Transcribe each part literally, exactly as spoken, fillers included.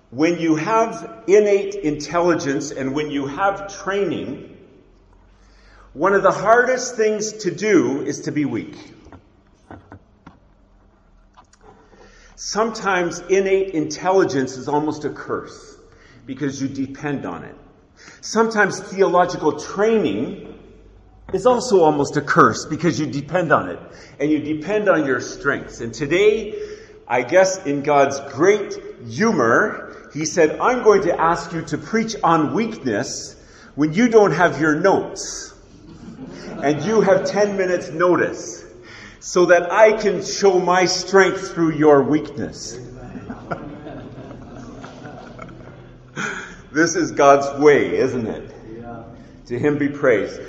when you have innate intelligence and when you have training, one of the hardest things to do is to be weak. Sometimes innate intelligence is almost a curse because you depend on it. Sometimes theological training is also almost a curse because you depend on it and you depend on your strengths. And today, I guess in God's great humor, he said, I'm going to ask you to preach on weakness when you don't have your notes and you have ten minutes notice so that I can show my strength through your weakness. This is God's way, isn't it? Yeah. To him be praised.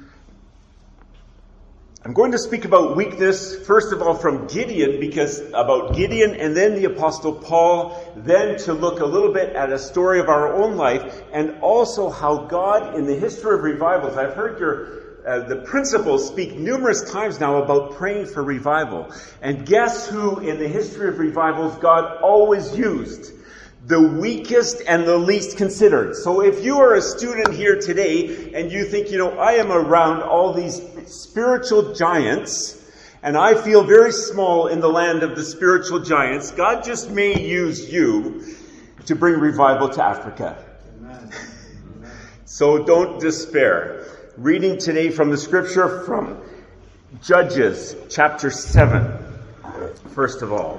I'm going to speak about weakness, first of all, from Gideon, because about Gideon and then the Apostle Paul, then to look a little bit at a story of our own life, and also how God, in the history of revivals, I've heard your uh, the principals speak numerous times now about praying for revival. And guess who, in the history of revivals, God always used? The weakest and the least considered. So if you are a student here today and you think, you know, I am around all these spiritual giants and I feel very small in the land of the spiritual giants, God just may use you to bring revival to Africa. Amen. So don't despair. Reading today from the scripture from Judges chapter seven, first of all.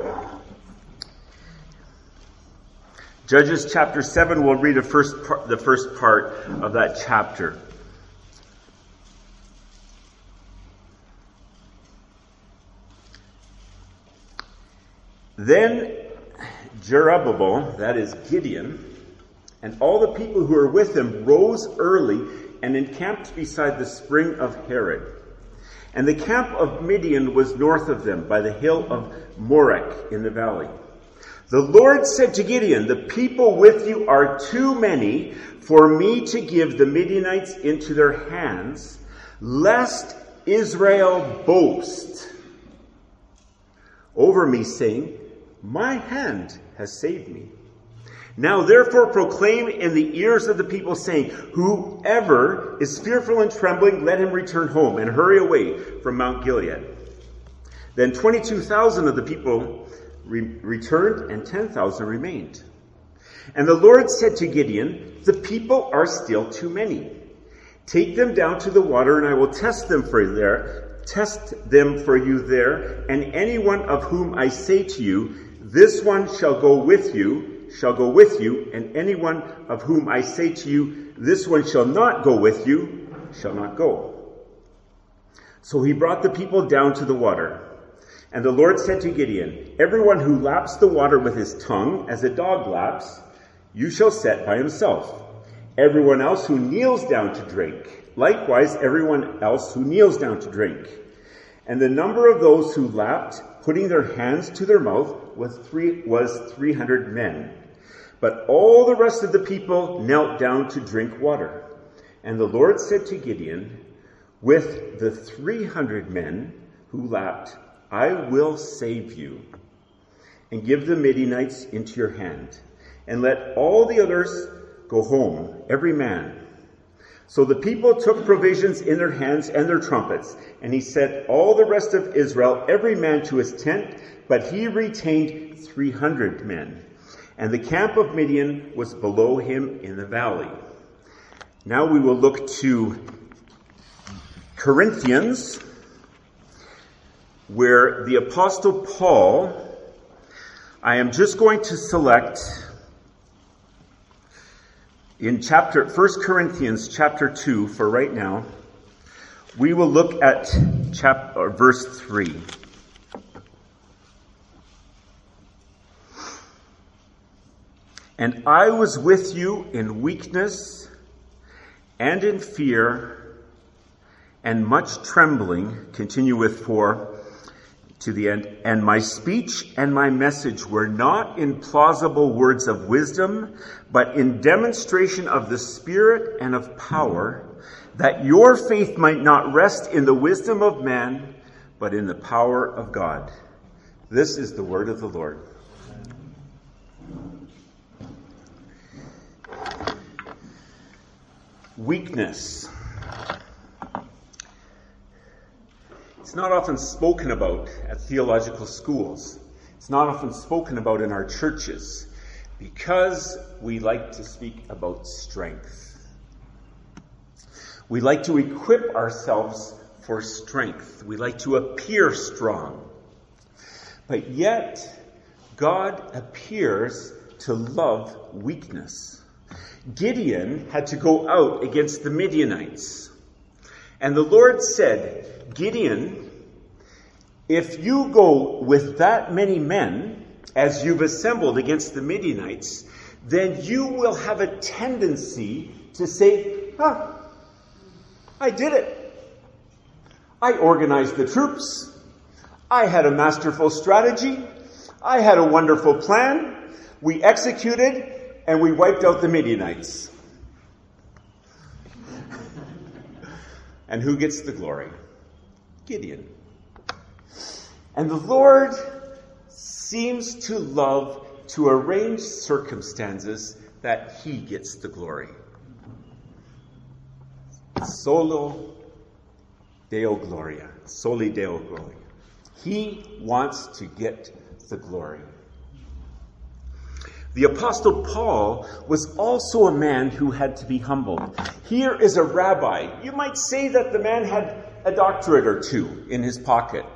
Judges chapter seven, we'll read the first part, the first part of that chapter. Then Jerubbaal, that is Gideon, and all the people who were with him rose early and encamped beside the spring of Harod. And the camp of Midian was north of them by the hill of Morek in the valley. The Lord said to Gideon, the people with you are too many for me to give the Midianites into their hands, lest Israel boast over me, saying, my hand has saved me. Now therefore proclaim in the ears of the people, saying, whoever is fearful and trembling, let him return home and hurry away from Mount Gilead. Then twenty-two thousand of the people re- returned, and ten thousand remained. And the Lord said to Gideon, the people are still too many. Take them down to the water, and I will test them for there, test them for you there, and anyone of whom I say to you, this one shall go with you, shall go with you, and anyone of whom I say to you, this one shall not go with you, shall not go. So he brought the people down to the water. And the Lord said to Gideon, everyone who laps the water with his tongue, as a dog laps, you shall set by himself. Everyone else who kneels down to drink, likewise everyone else who kneels down to drink. And the number of those who lapped, putting their hands to their mouth, was three was three hundred men. But all the rest of the people knelt down to drink water. And the Lord said to Gideon, with the three hundred men who lapped, I will save you, and give the Midianites into your hand, and let all the others go home, every man. So the people took provisions in their hands and their trumpets, and he set all the rest of Israel, every man to his tent, but he retained three hundred men. And the camp of Midian was below him in the valley. Now we will look to Corinthians, where the Apostle Paul, I am just going to select in chapter First Corinthians chapter two for right now. We will look at chapter verse three. And I was with you in weakness and in fear and much trembling, continue with four to the end. And my speech and my message were not in plausible words of wisdom, but in demonstration of the Spirit and of power, that your faith might not rest in the wisdom of man, but in the power of God. This is the word of the Lord. Weakness. It's not often spoken about at theological schools. It's not often spoken about in our churches because we like to speak about strength. We like to equip ourselves for strength. We like to appear strong. But yet, God appears to love weakness. Gideon had to go out against the Midianites. And the Lord said, Gideon, if you go with that many men as you've assembled against the Midianites, then you will have a tendency to say, ah, I did it. I organized the troops. I had a masterful strategy. I had a wonderful plan. We executed and we wiped out the Midianites. And who gets the glory? Gideon. And the Lord seems to love to arrange circumstances that he gets the glory. Solo Deo Gloria. Soli Deo Gloria. He wants to get the glory. The Apostle Paul was also a man who had to be humbled. Here is a rabbi. You might say that the man had a doctorate or two in his pocket.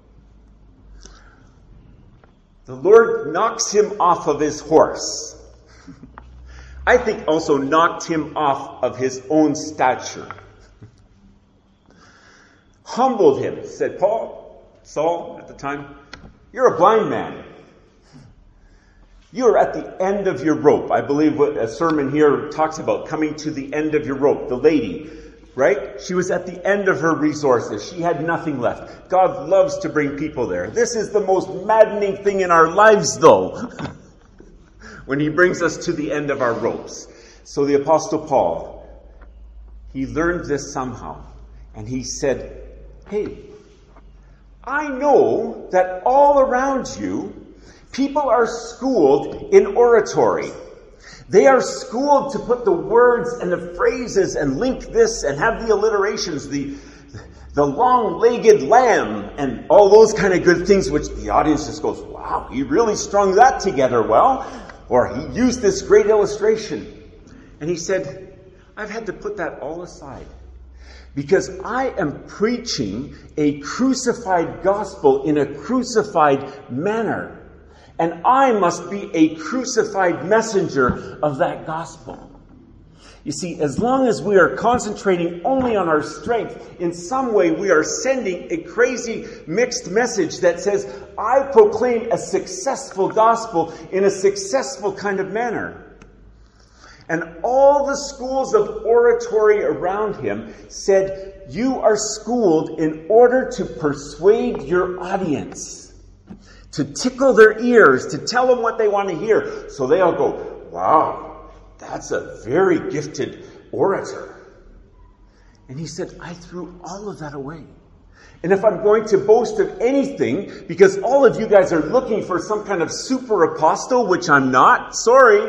The Lord knocks him off of his horse. I think also knocked him off of his own stature. Humbled him, said Paul, Saul at the time, you're a blind man. You're at the end of your rope. I believe what a sermon here talks about, coming to the end of your rope. The lady, right? She was at the end of her resources. She had nothing left. God loves to bring people there. This is the most maddening thing in our lives, though, when he brings us to the end of our ropes. So the Apostle Paul, he learned this somehow. And he said, hey, I know that all around you, people are schooled in oratory. They are schooled to put the words and the phrases and link this and have the alliterations, the, the long-legged lamb and all those kind of good things, which the audience just goes, wow, he really strung that together well. Or he used this great illustration. And he said, I've had to put that all aside. Because I am preaching a crucified gospel in a crucified manner. And I must be a crucified messenger of that gospel. You see, as long as we are concentrating only on our strength, in some way we are sending a crazy mixed message that says, I proclaim a successful gospel in a successful kind of manner. And all the schools of oratory around him said, you are schooled in order to persuade your audience, to tickle their ears, to tell them what they want to hear. So they all go, wow, that's a very gifted orator. And he said, I threw all of that away. And if I'm going to boast of anything, because all of you guys are looking for some kind of super apostle, which I'm not, sorry,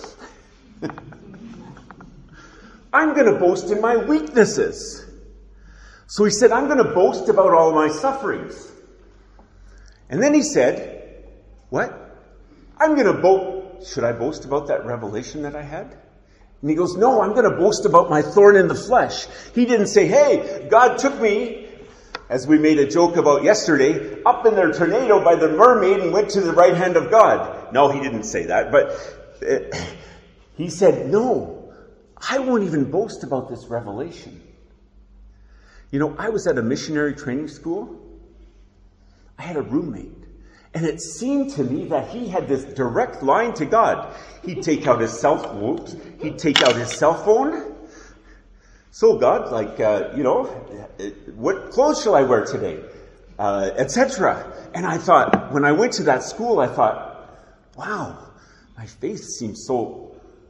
I'm going to boast in my weaknesses. So he said, I'm going to boast about all my sufferings. And then he said, what? I'm going to boast. Should I boast about that revelation that I had? And he goes, no, I'm going to boast about my thorn in the flesh. He didn't say, hey, God took me, as we made a joke about yesterday, up in their tornado by the mermaid and went to the right hand of God. No, he didn't say that. But uh, he said, no, I won't even boast about this revelation. You know, I was at a missionary training school. I had a roommate. And it seemed to me that he had this direct line to God. He'd take out his cell phone. He'd take out his cell phone. So God, like, uh, you know, what clothes shall I wear today? Uh, et cetera. And I thought, when I went to that school, I thought, wow, my faith seems so,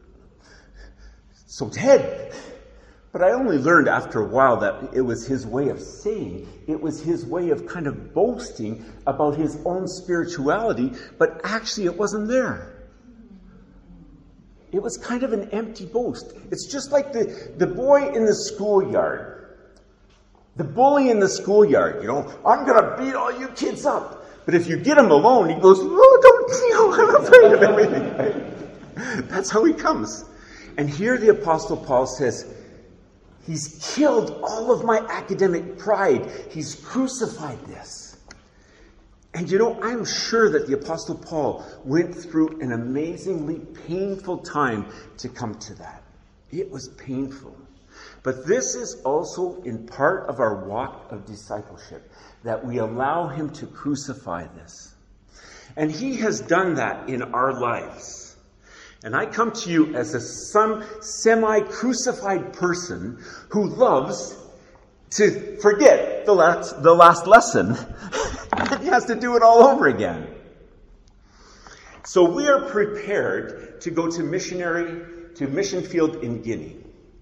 so dead. But I only learned after a while that it was his way of saying, it was his way of kind of boasting about his own spirituality, but actually it wasn't there. it was kind of an empty boast. It's just like the, the boy in the schoolyard. The bully in the schoolyard, you know, I'm going to beat all you kids up. But if you get him alone, he goes, oh, don't, you know, I'm afraid of everything. Right? That's how he comes. And here the Apostle Paul says, he's killed all of my academic pride. He's crucified this. And you know, I'm sure that the Apostle Paul went through an amazingly painful time to come to that. It was painful. But this is also in part of our walk of discipleship, that we allow him to crucify this. And he has done that in our lives. And I come to you as a some semi-crucified person who loves to forget the last, the last lesson. And he has to do it all over again. So we are prepared to go to missionary, to mission field in Guinea.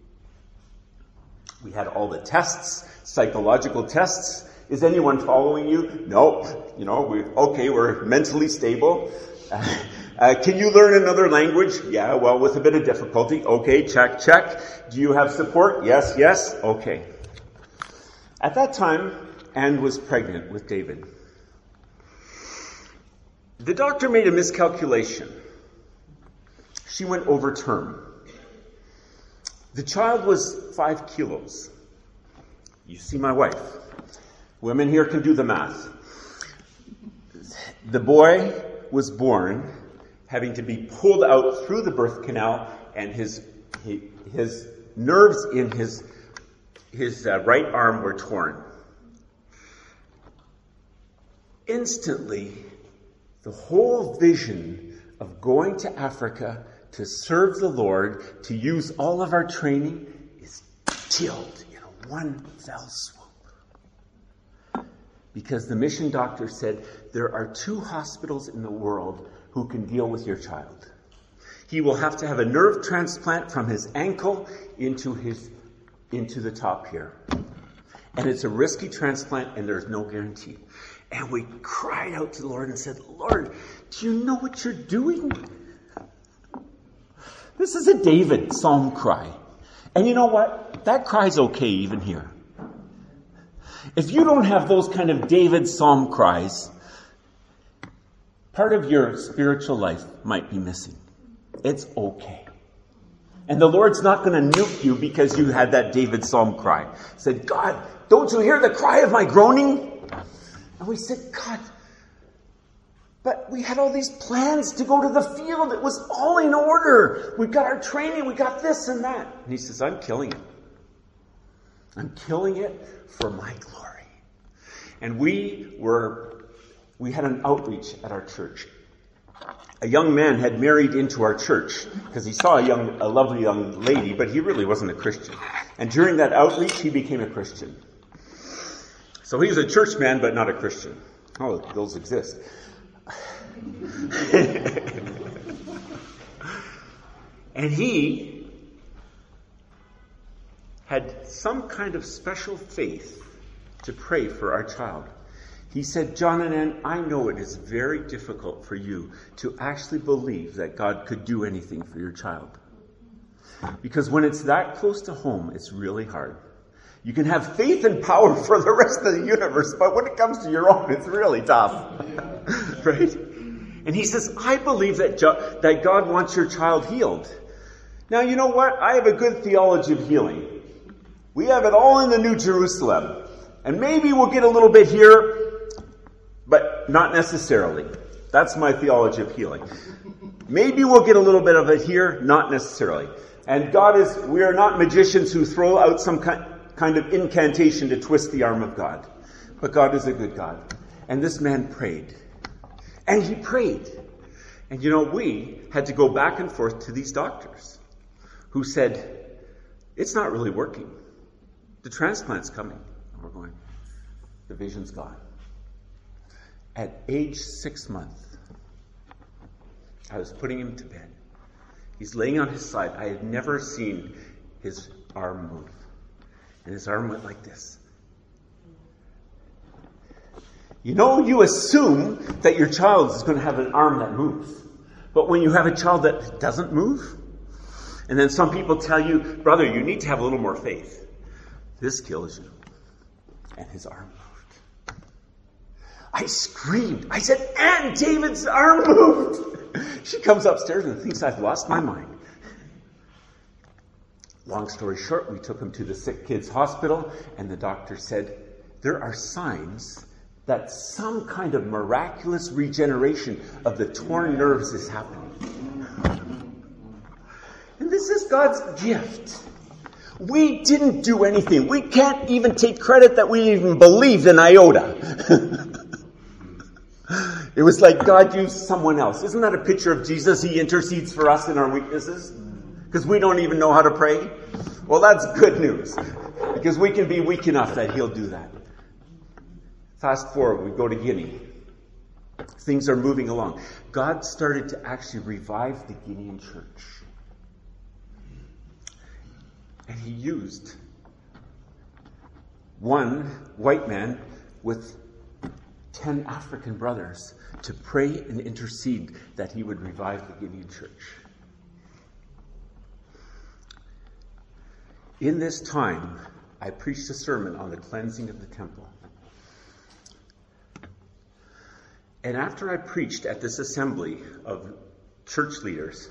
We had all the tests, psychological tests. Is anyone following you? No. You know, we okay, we're mentally stable. Uh, uh, can you learn another language? Yeah, well, with a bit of difficulty. Okay, check, check. Do you have support? Yes, yes. Okay. At that time, Anne was pregnant with David. The doctor made a miscalculation. She went over term. The child was five kilos. You see my wife. Women here can do the math. The boy was born having to be pulled out through the birth canal, and his his nerves in his his uh, right arm were torn. Instantly, the whole vision of going to Africa to serve the Lord, to use all of our training, is killed in a one fell swoop. Because the mission doctor said, there are two hospitals in the world who can deal with your child. He will have to have a nerve transplant from his ankle into his into the top here. And it's a risky transplant, and there's no guarantee. And we cried out to the Lord and said, Lord, do you know what you're doing? This is a David psalm cry. And you know what? That cry's okay even here. If you don't have those kind of David psalm cries, part of your spiritual life might be missing. It's okay. And the Lord's not going to nuke you because you had that David psalm cry. He said, God, don't you hear the cry of my groaning? And we said, God, but we had all these plans to go to the field. It was all in order. We got our training. We got this and that. And he says, I'm killing it. I'm killing it for my glory. And we were, we had an outreach at our church. A young man had married into our church because he saw a young, a lovely young lady, but he really wasn't a Christian. And during that outreach, he became a Christian. So he was a church man, but not a Christian. Oh, those exist. And he had some kind of special faith to pray for our child. He said, John and Ann, I know it is very difficult for you to actually believe that God could do anything for your child. Because when it's that close to home, it's really hard. You can have faith and power for the rest of the universe, but when it comes to your own, it's really tough. Right? And he says, I believe that, jo- that God wants your child healed. Now, you know what? I have a good theology of healing. We have it all in the New Jerusalem. And maybe we'll get a little bit here, but not necessarily. That's my theology of healing. Maybe we'll get a little bit of it here, not necessarily. And God is, we are not magicians who throw out some kind kind of incantation to twist the arm of God. But God is a good God. And this man prayed. And he prayed. And you know, we had to go back and forth to these doctors who said, it's not really working. The transplant's coming. And we're going, the vision's gone. At age six months, I was putting him to bed. He's laying on his side. I had never seen his arm move. And his arm went like this. You know, you assume that your child is going to have an arm that moves. But when you have a child that doesn't move, And then some people tell you, brother, you need to have a little more faith. This kills you. And his arm moved. I screamed. I said, Aunt, David's arm moved. She comes upstairs and thinks I've lost my mind. Long story short, we took him to the sick kids hospital, and the doctor said, there are signs that some kind of miraculous regeneration of the torn nerves is happening. And this is God's gift. We didn't do anything. We can't even take credit that we even believed in iota. It was like God used someone else. Isn't that a picture of Jesus? He intercedes for us in our weaknesses because we don't even know how to pray. Well, that's good news because we can be weak enough that he'll do that. Fast forward, we go to Guinea. Things are moving along. God started to actually revive the Guinean church. And he used one white man with ten African brothers to pray and intercede that he would revive the Guinean church. In this time, I preached a sermon on the cleansing of the temple. And after I preached at this assembly of church leaders,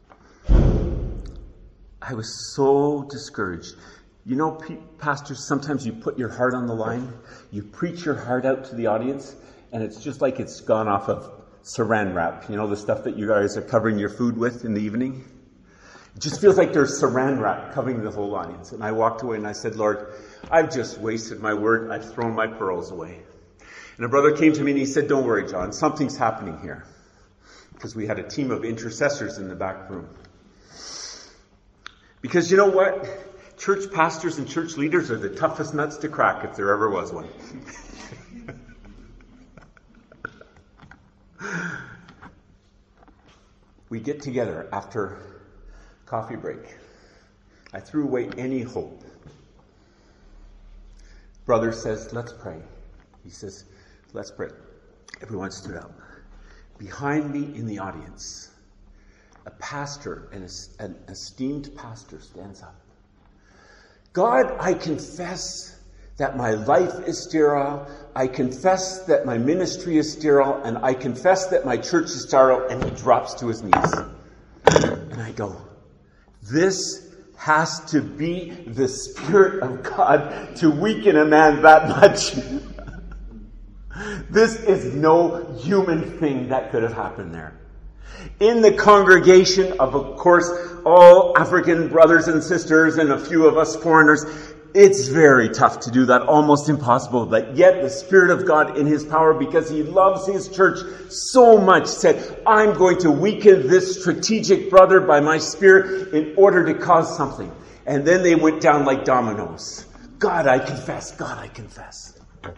I was so discouraged. You know, pastors, sometimes you put your heart on the line. You preach your heart out to the audience, and it's just like it's gone off of saran wrap. You know, the stuff that you guys are covering your food with in the evening? It just feels like there's saran wrap covering the whole audience. And I walked away and I said, Lord, I've just wasted my word. I've thrown my pearls away. And a brother came to me and he said, don't worry, John, something's happening here. Because we had a team of intercessors in the back room. Because you know what? Church pastors and church leaders are the toughest nuts to crack if there ever was one. We get together after coffee break. I threw away any hope. Brother says, let's pray. He says, let's pray. Everyone stood up. Behind me in the audience, a pastor, an, an esteemed pastor, stands up. God, I confess that my life is sterile. I confess that my ministry is sterile. And I confess that my church is sterile. And he drops to his knees. And I go, this has to be the Spirit of God to weaken a man that much. This is no human thing that could have happened there. In the congregation of, of course, all African brothers and sisters and a few of us foreigners, it's very tough to do that, almost impossible. But yet the Spirit of God in his power, because he loves his church so much, said, I'm going to weaken this strategic brother by my Spirit in order to cause something. And then they went down like dominoes. God, I confess. God, I confess.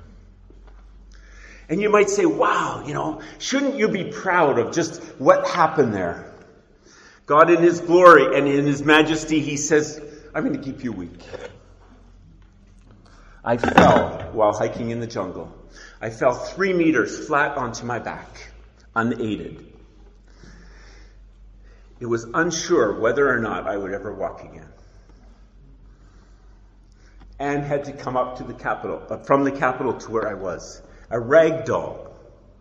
And you might say, wow, you know, shouldn't you be proud of just what happened there? God in his glory and in his majesty, he says, I'm going to keep you weak. I fell while hiking in the jungle. I fell three meters flat onto my back, unaided. It was unsure whether or not I would ever walk again. And had to come up to the capital, uh, from the capital to where I was. A rag doll,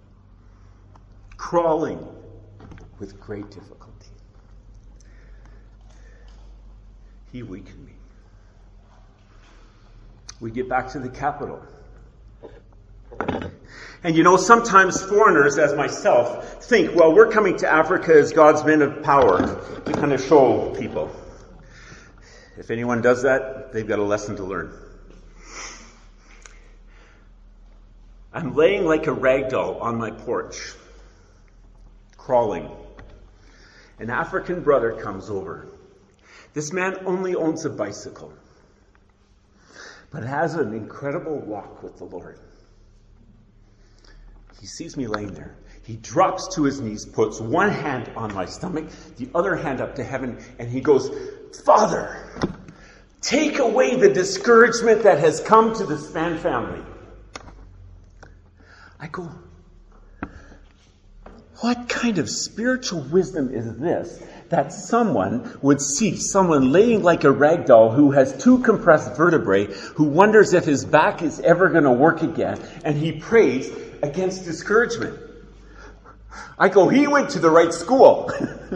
crawling with great difficulty. He weakened me. We get back to the capital. And you know, sometimes foreigners, as myself, think, well, we're coming to Africa as God's men of power to kind of show people. If anyone does that, they've got a lesson to learn. I'm laying like a rag doll on my porch, crawling. An African brother comes over. This man only owns a bicycle, but has an incredible walk with the Lord. He sees me laying there. He drops to his knees, puts one hand on my stomach, the other hand up to heaven, and he goes, Father, take away the discouragement that has come to the Span family. I go, What kind of spiritual wisdom is this, that someone would see someone laying like a rag doll who has two compressed vertebrae, who wonders if his back is ever going to work again, and he prays against discouragement? I go, he went to the right school.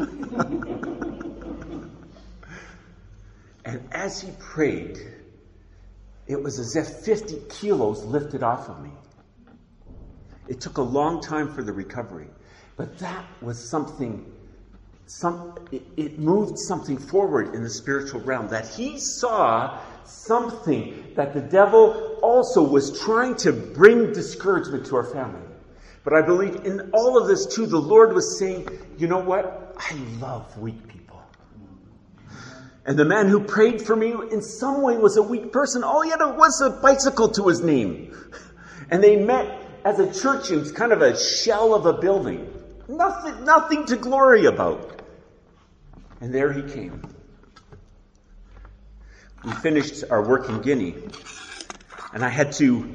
And as he prayed, it was as if fifty kilos lifted off of me. It took a long time for the recovery. But that was something, some, it, it moved something forward in the spiritual realm. That he saw something that the devil also was trying to bring discouragement to our family. But I believe in all of this too, the Lord was saying, you know what? I love weak people. And the man who prayed for me in some way was a weak person. All he had was a bicycle to his name. And they met as a church in kind of a shell of a building. Nothing, nothing to glory about. And there he came. We finished our work in Guinea. And I had to,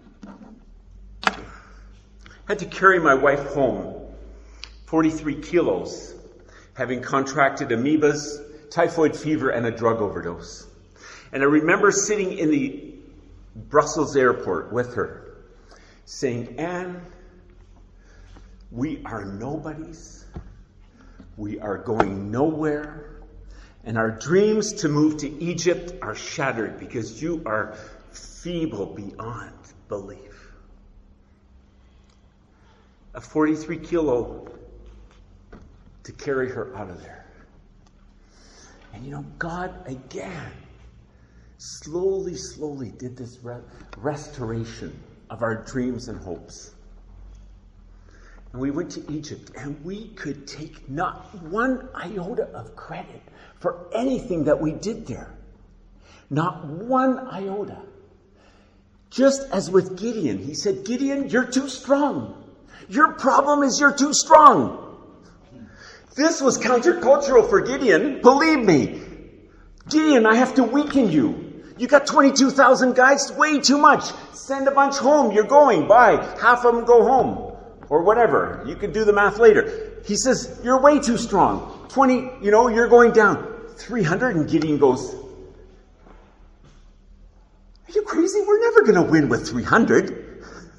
had to carry my wife home. forty-three kilos. Having contracted amoebas, typhoid fever, and a drug overdose. And I remember sitting in the Brussels airport with her, saying, Anne, we are nobodies. We are going nowhere. And our dreams to move to Egypt are shattered because you are feeble beyond belief. A forty-three kilo to carry her out of there. And you know, God again slowly, slowly did this re- restoration of our dreams and hopes. And we went to Egypt, and we could take not one iota of credit for anything that we did there. Not one iota. Just as with Gideon, he said, Gideon, you're too strong. Your problem is you're too strong. This was countercultural for Gideon. Believe me. Gideon, I have to weaken you. You got twenty-two thousand guys, way too much. Send a bunch home. You're going. Bye. Half of them go home. Or whatever. You can do the math later. He says, you're way too strong. twenty, you know, you're going down. three hundred, and Gideon goes, are you crazy? We're never going to win with three hundred.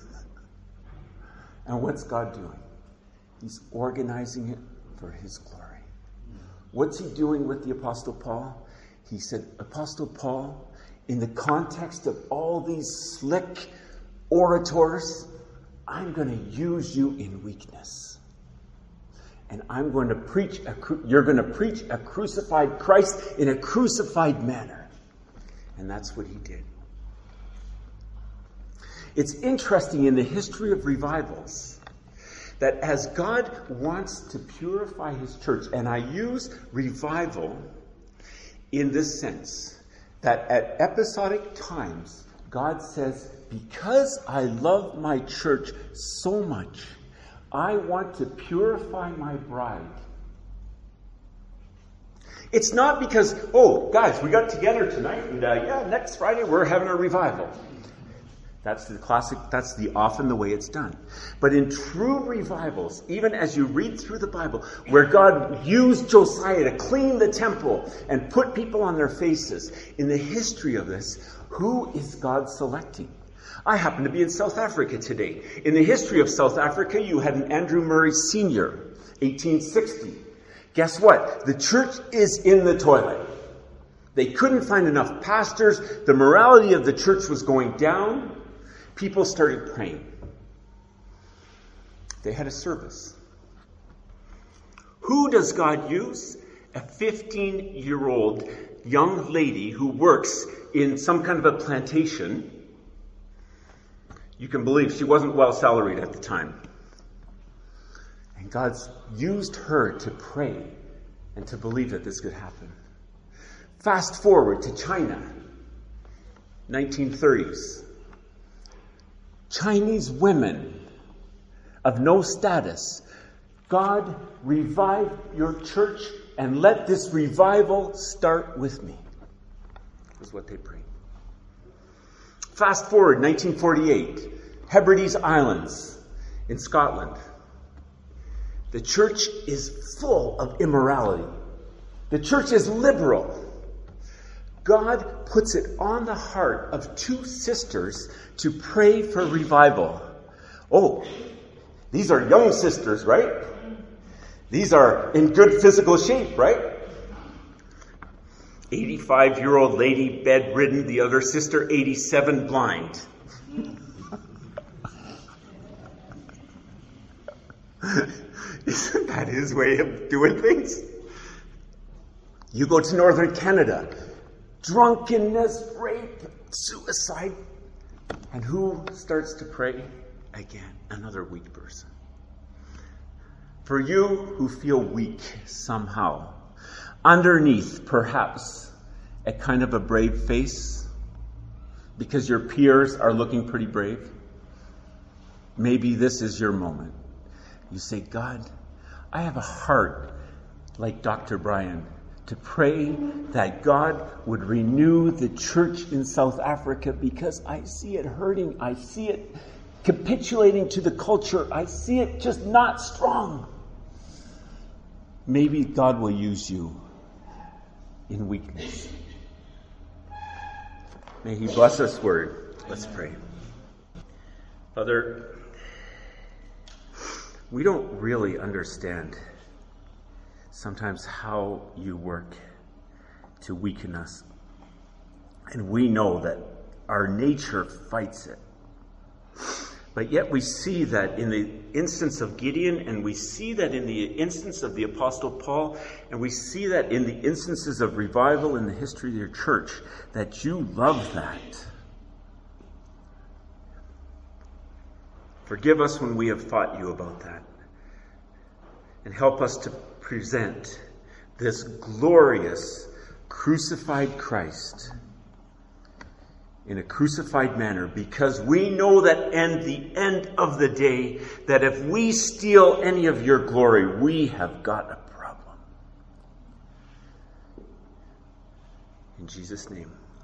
And what's God doing? He's organizing it for his glory. What's he doing with the Apostle Paul? He said, Apostle Paul, in the context of all these slick orators, I'm going to use you in weakness. And I'm going to preach, a, you're going to preach a crucified Christ in a crucified manner. And that's what he did. It's interesting in the history of revivals that as God wants to purify his church, and I use revival in this sense, that at episodic times, God says, because I love my church so much, I want to purify my bride. It's not because, oh, guys, we got together tonight, and uh, yeah, next Friday we're having a revival. That's the classic, that's the often the way it's done. But in true revivals, even as you read through the Bible, where God used Josiah to clean the temple and put people on their faces, in the history of this, who is God selecting? I happen to be in South Africa today. In the history of South Africa, you had an Andrew Murray Senior, eighteen sixty. Guess what? The church is in the toilet. They couldn't find enough pastors. The morality of the church was going down. People started praying. They had a service. Who does God use? A fifteen-year-old young lady who works in some kind of a plantation. You can believe she wasn't well salaried at the time. And God's used her to pray and to believe that this could happen. Fast forward to China, nineteen thirties. Chinese women of no status. God, revive your church and let this revival start with me. Is what they prayed. Fast forward, nineteen forty-eight. Hebrides Islands in Scotland. The church is full of immorality. The church is liberal. God puts it on the heart of two sisters to pray for revival. Oh, these are young sisters, right? These are in good physical shape, right? eighty-five-year-old lady bedridden, the other sister eighty-seven blind. Isn't that his way of doing things? You go to northern Canada, drunkenness, rape, suicide. And who starts to pray? Again, another weak person. For you who feel weak somehow, underneath perhaps a kind of a brave face, because your peers are looking pretty brave, maybe this is your moment. You say, God, I have a heart like Doctor Brian to pray that God would renew the church in South Africa because I see it hurting. I see it capitulating to the culture. I see it just not strong. Maybe God will use you in weakness. May He bless us word. Let's pray. Father, we don't really understand sometimes how you work to weaken us. And we know that our nature fights it. But yet we see that in the instance of Gideon, and we see that in the instance of the Apostle Paul, and we see that in the instances of revival in the history of your church, that you love that. Forgive us when we have fought you about that. And help us to present this glorious crucified Christ in a crucified manner, because we know that at the end of the day, that if we steal any of your glory, we have got a problem. In Jesus' name.